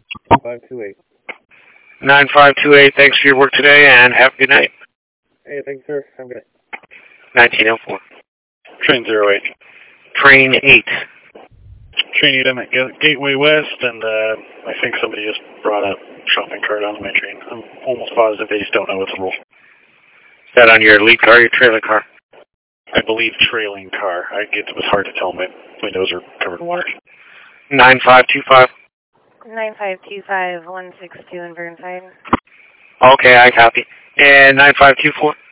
9528. 9528, thanks for your work today, and have a good night. Hey, thanks, sir. Have a good night. 1904. Train 08. Train 8. Train 8, I'm at Gateway West, and I think somebody just brought a shopping cart onto my train. I'm almost positive they just don't know what the rule. Is that on your lead car or your trailer car? I believe trailing car. It was hard to tell. My windows are covered in water. 9525. 9525 162 in Burnside. Okay, I copy. And 9524?